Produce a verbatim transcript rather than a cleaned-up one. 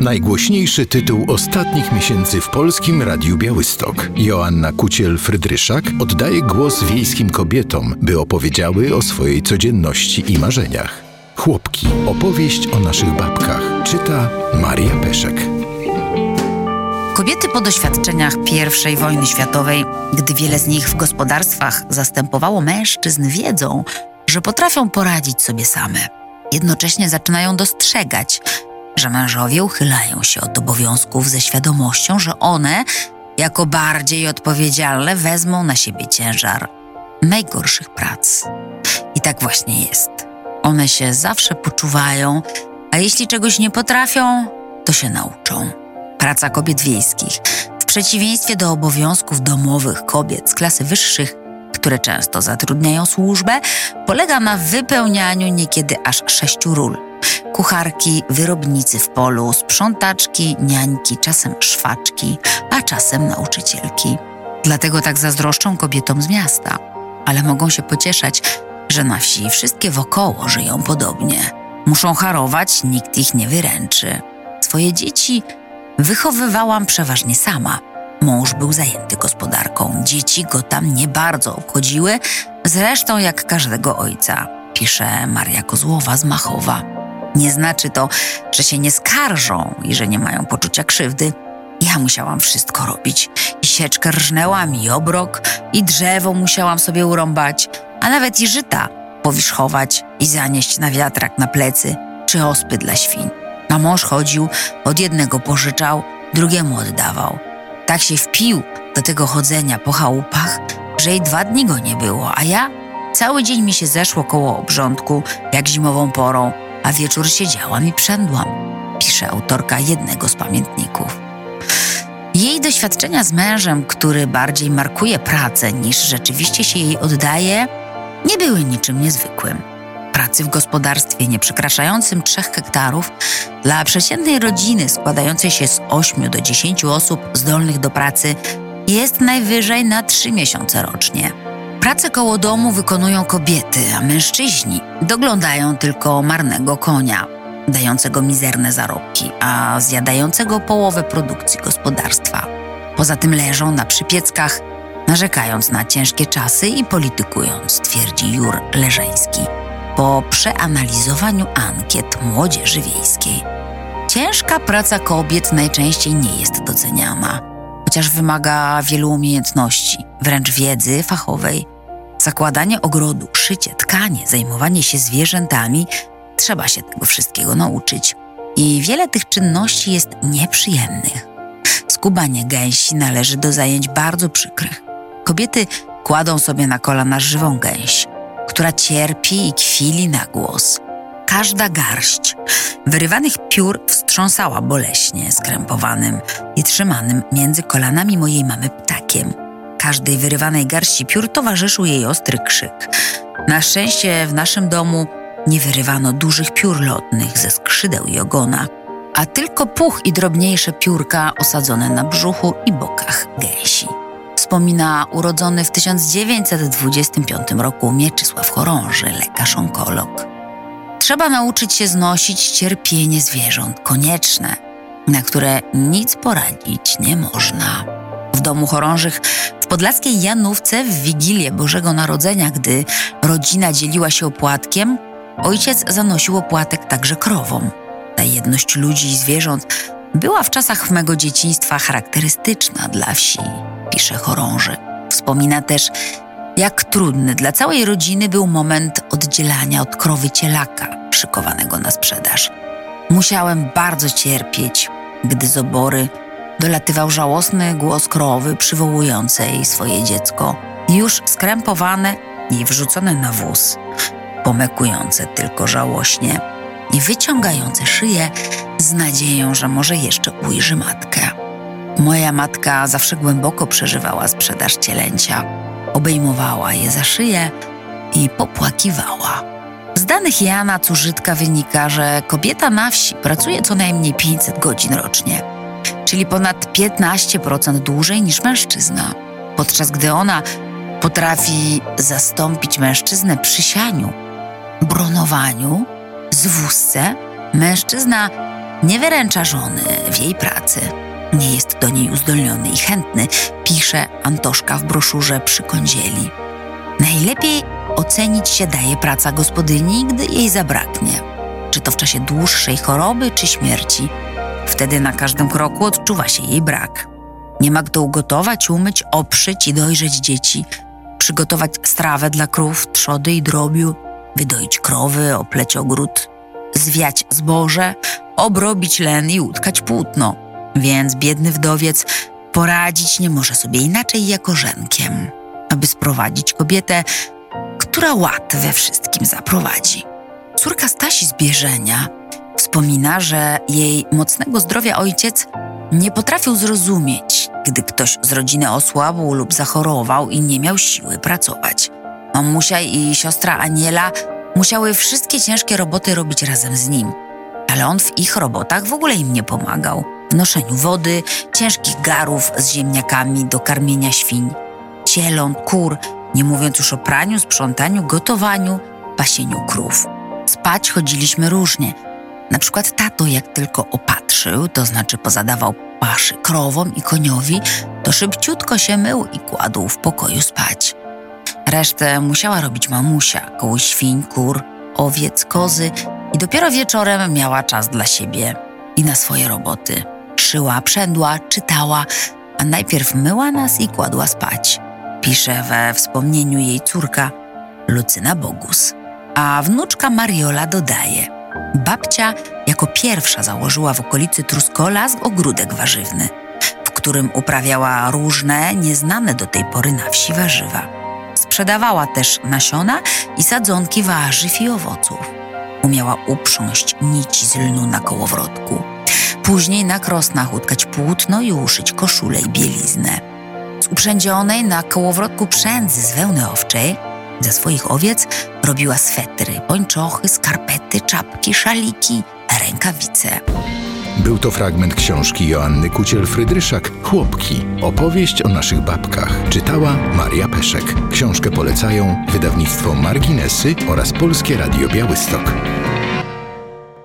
Najgłośniejszy tytuł ostatnich miesięcy w Polskim Radiu Białystok. Joanna Kuciel-Frydryszak oddaje głos wiejskim kobietom, by opowiedziały o swojej codzienności i marzeniach. Chłopki. Opowieść o naszych babkach. Czyta Maria Peszek. Kobiety po doświadczeniach pierwszej wojny światowej, gdy wiele z nich w gospodarstwach zastępowało mężczyzn, wiedzą, że potrafią poradzić sobie same. Jednocześnie zaczynają dostrzegać, że mężowie uchylają się od obowiązków ze świadomością, że one, jako bardziej odpowiedzialne, wezmą na siebie ciężar najgorszych prac. I tak właśnie jest. One się zawsze poczuwają, a jeśli czegoś nie potrafią, to się nauczą. Praca kobiet wiejskich, w przeciwieństwie do obowiązków domowych kobiet z klasy wyższych, które często zatrudniają służbę, polega na wypełnianiu niekiedy aż sześciu ról. Kucharki, wyrobnicy w polu, sprzątaczki, niańki, czasem szwaczki, a czasem nauczycielki. Dlatego tak zazdroszczą kobietom z miasta, ale mogą się pocieszać, że na wsi wszystkie wokoło żyją podobnie. Muszą harować, nikt ich nie wyręczy. Swoje dzieci wychowywałam przeważnie sama. Mąż był zajęty gospodarką. Dzieci go tam nie bardzo obchodziły, zresztą jak każdego ojca, pisze Maria Kozłowa z Machowa. Nie znaczy to, że się nie skarżą i że nie mają poczucia krzywdy. Ja musiałam wszystko robić. I sieczkę rżnęłam, i obrok, i drzewo musiałam sobie urąbać, a nawet i żyta powierzchować i zanieść na wiatrak na plecy, czy ospy dla świń. A mąż chodził, od jednego pożyczał, drugiemu oddawał. Tak się wpił do tego chodzenia po chałupach, że i dwa dni go nie było, a ja cały dzień mi się zeszło koło obrządku, jak zimową porą, a wieczór siedziałam i przędłam, pisze autorka jednego z pamiętników. Jej doświadczenia z mężem, który bardziej markuje pracę niż rzeczywiście się jej oddaje, nie były niczym niezwykłym. Pracy w gospodarstwie nieprzekraczającym trzech hektarów dla przeciętnej rodziny składającej się z ośmiu do dziesięciu osób zdolnych do pracy jest najwyżej na trzy miesiące rocznie. Pracę koło domu wykonują kobiety, a mężczyźni doglądają tylko marnego konia, dającego mizerne zarobki, a zjadającego połowę produkcji gospodarstwa. Poza tym leżą na przypieckach, narzekając na ciężkie czasy i politykując, twierdzi Jur Leżeński po przeanalizowaniu ankiet młodzieży wiejskiej. Ciężka praca kobiet najczęściej nie jest doceniana, chociaż wymaga wielu umiejętności, wręcz wiedzy fachowej. Zakładanie ogrodu, szycie, tkanie, zajmowanie się zwierzętami, trzeba się tego wszystkiego nauczyć. I wiele tych czynności jest nieprzyjemnych. Skubanie gęsi należy do zajęć bardzo przykrych. Kobiety kładą sobie na kolana żywą gęś, która cierpi i kwili na głos. Każda garść wyrywanych piór wstrząsała boleśnie skrępowanym i trzymanym między kolanami mojej mamy ptakiem. Każdej wyrywanej garści piór towarzyszył jej ostry krzyk. Na szczęście w naszym domu nie wyrywano dużych piór lotnych ze skrzydeł i ogona, a tylko puch i drobniejsze piórka osadzone na brzuchu i bokach gęsi. Wspomina urodzony w tysiąc dziewięćset dwudziestym piątym roku Mieczysław Chorąży, lekarz-onkolog. Trzeba nauczyć się znosić cierpienie zwierząt, konieczne, na które nic poradzić nie można. W domu Chorążych w podlaskiej Janówce w Wigilię Bożego Narodzenia, gdy rodzina dzieliła się opłatkiem, ojciec zanosił opłatek także krowom. Ta jedność ludzi i zwierząt była w czasach mego dzieciństwa charakterystyczna dla wsi, pisze Chorąży. Wspomina też, jak trudny dla całej rodziny był moment oddzielania od krowy cielaka szykowanego na sprzedaż. Musiałem bardzo cierpieć, gdy z obory dolatywał żałosny głos krowy przywołującej swoje dziecko, już skrępowane i wrzucone na wóz, pomekujące tylko żałośnie i wyciągające szyję z nadzieją, że może jeszcze ujrzy matkę. Moja matka zawsze głęboko przeżywała sprzedaż cielęcia, obejmowała je za szyję i popłakiwała. Z danych Jana Cużytka wynika, że kobieta na wsi pracuje co najmniej pięćset godzin rocznie, czyli ponad piętnaście procent dłużej niż mężczyzna, podczas gdy ona potrafi zastąpić mężczyznę przy sianiu, bronowaniu, zwózce. Mężczyzna Nie wyręcza żony w jej pracy. Nie jest do niej uzdolniony i chętny, pisze Antoszka w broszurze Przy kądzieli. Najlepiej ocenić się daje praca gospodyni, gdy jej zabraknie. Czy to w czasie dłuższej choroby, czy śmierci. Wtedy na każdym kroku odczuwa się jej brak. Nie ma kto ugotować, umyć, oprzyć i dojrzeć dzieci, przygotować strawę dla krów, trzody i drobiu, wydoić krowy, opleć ogród, zwiać zboże, obrobić len i utkać płótno. Więc biedny wdowiec poradzić nie może sobie inaczej jak orzenkiem, aby sprowadzić kobietę, która ład we wszystkim zaprowadzi. Córka Stasi z Bieżenia wspomina, że jej mocnego zdrowia ojciec nie potrafił zrozumieć, gdy ktoś z rodziny osłabł lub zachorował i nie miał siły pracować. Mamusia i siostra Aniela musiały wszystkie ciężkie roboty robić razem z nim, ale on w ich robotach w ogóle im nie pomagał. W noszeniu wody, ciężkich garów z ziemniakami do karmienia świń, cieląt, kur, nie mówiąc już o praniu, sprzątaniu, gotowaniu, pasieniu krów. Spać chodziliśmy różnie. Na przykład tato jak tylko opatrzył, to znaczy pozadawał paszy krowom i koniowi, to szybciutko się mył i kładł w pokoju spać. Resztę musiała robić mamusia, koło świń, kur, owiec, kozy i dopiero wieczorem miała czas dla siebie i na swoje roboty. Szyła, przędła, czytała, a najpierw myła nas i kładła spać. Pisze we wspomnieniu jej córka Lucyna Bogus. A wnuczka Mariola dodaje: babcia jako pierwsza założyła w okolicy Truskola ogródek warzywny, w którym uprawiała różne, nieznane do tej pory na wsi warzywa. Sprzedawała też nasiona i sadzonki warzyw i owoców. Umiała uprząść nici z lnu na kołowrotku. Później na krosnach utkać płótno i uszyć koszulę i bieliznę. Z uprzędzionej na kołowrotku przędzy z wełny owczej ze swoich owiec robiła swetry, pończochy, skarpety, czapki, szaliki, rękawice. Był to fragment książki Joanny Kuciel-Frydryszak „Chłopki. Opowieść o naszych babkach”. Czytała Maria Peszek. Książkę polecają wydawnictwo Marginesy oraz Polskie Radio Białystok.